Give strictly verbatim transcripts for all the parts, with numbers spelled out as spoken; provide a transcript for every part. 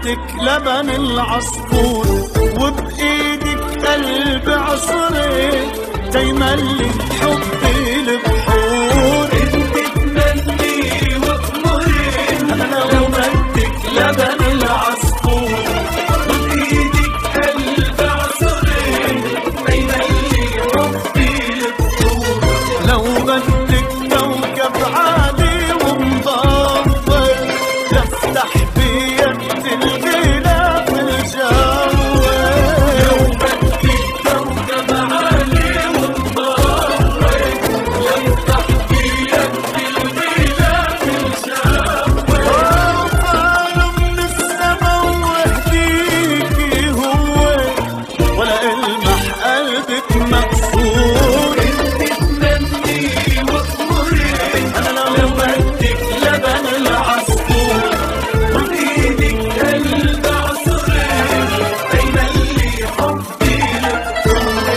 بدك لبن العصفور، وبإيدك قلب عصري تيملي حبي البحور. انت تمني وامري لو بدك لبن العصفور، وبإيدك قلب عصري تيملي حبي البحور. لو بدك كوكب عالي ومضوّر لفتح بيد الغلاف الجو. لو بدك كوكب عالي ومضوّر لفتح بيد الغلاف الجو. وطالع من السما وهديكي هو ولا المح قلبك مكسور. انت تمني وامري لو بدك لبن العصفور، وبإيدك قلب عصري تيملي حبي البحور.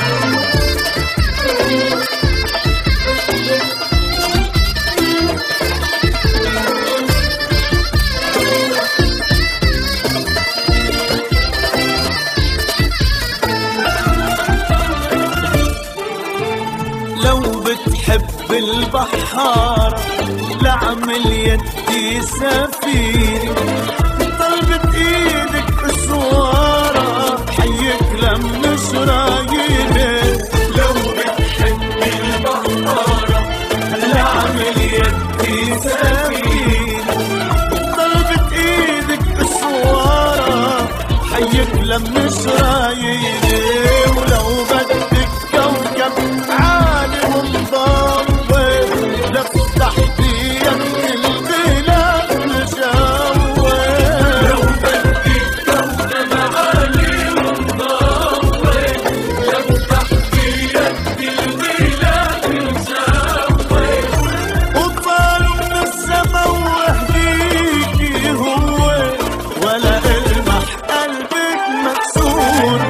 لو بتحب البحارة لعمل يدي سفيري، طلبت ايدك اسوارة حيك لم شراييني. لو بتحب البحارة لعمل يدي سفينة، طلبت ايدك اسوارة حيك لم شراييني. ولو بدك كوكب عالي ومضوّر لفتح بيد الغلاف الجو. لو بدك كوكب عالي ومضوّر لفتح بيد الغلاف الجو. وطالع من السما وهديكي هو ولا المح قلبك مكسور.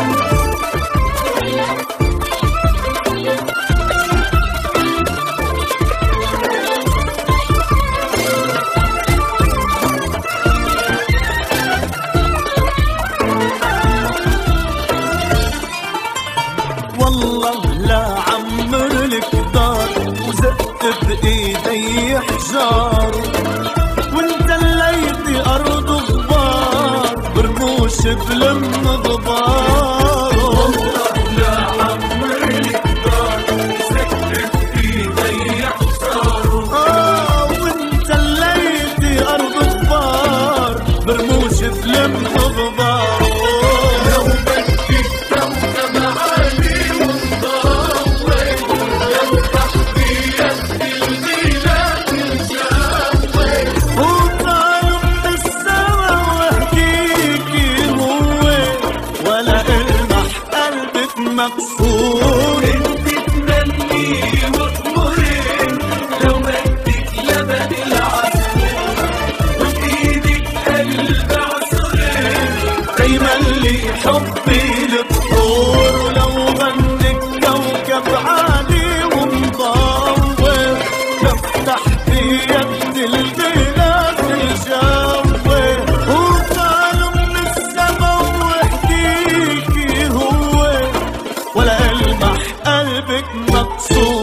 والله لا عمر لك دار وزقت بايدي حجار، وانت الليتي ارض غبار برموش بلم غبار. والله لا عمرك دار سكت بإيدي حصار. اه وانت الليتي ارض غبار برموش بلم غبار. لو بدك كوكب عالي ومضوّر لفتح بيد الغلاف الجو. وطالع من السما وهديكي هو ولا المح قلبك مكسور. انت تمني وامري لو بدك لبن العصفور، وبإيدك قلب عصري تيملي حبي البحور. ولو بدك كوكب عالي ومضوّر لفتح بيد الغلاف الجو. وطالع من السما وهديكي هو ولا المح قلبك مكسور.